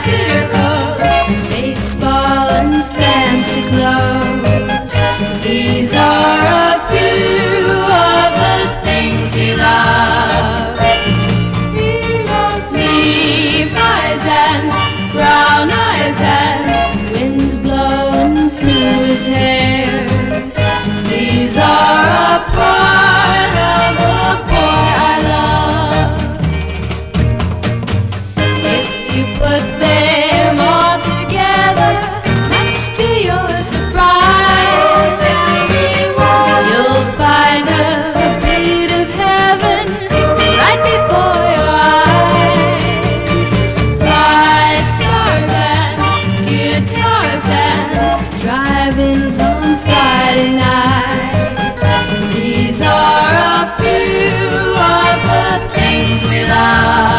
bicycles, baseball and fancy clothes. These are a few of the things he loves. He loves me, eyes and brown eyes and wind blowing through his hair. These are a part of the boy I love. If you put them all together, much to your surprise, you'll find a bit of heaven right before your eyes. Bright stars and guitars and drive-ins on Friday night. These are a few of the things we love.